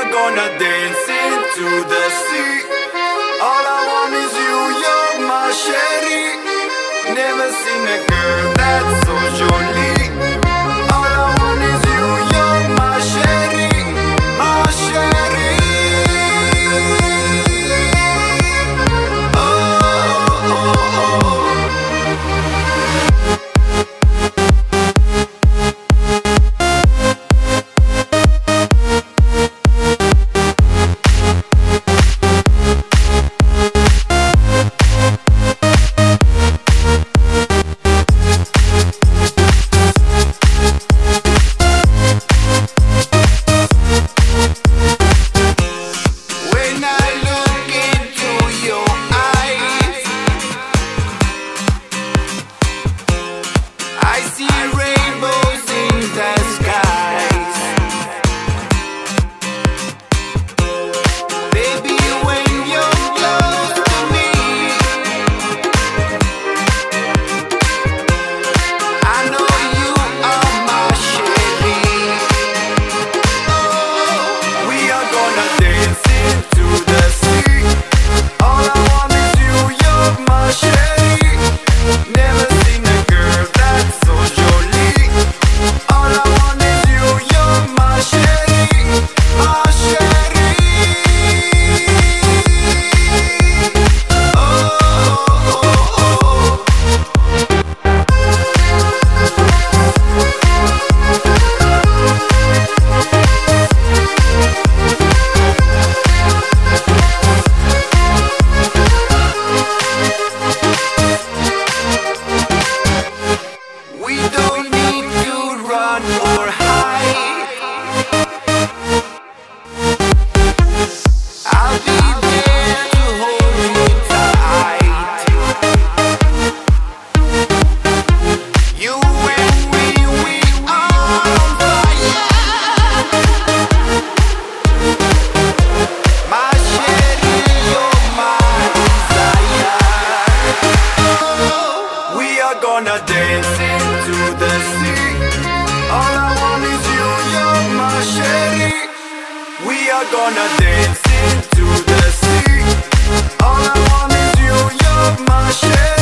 are gonna dance into the sea. All I want is you, you're my sherry. Never seen a girl that's so jolie. All I want is you, you're my sherry, my sherry. Oh, oh, oh, oh. I see rainbows in the skies. Baby, when you're close to me, I know you are my sherry. Oh, we are gonna dance into the sea. All I want is you, you're my sherry. Never seen a girl that's so jolie. All I want is you, you're my sherry, my sherry. Oh, oh, oh, oh. We don't need to run or hide. I'll be there to hold you tight. You and me, we are on fire. My sherry, you're my desire. Oh, we are gonna dance into the sea. All I want is you, you're my sherry. We are gonna dance into the sea. All I want is you, you're my sherry.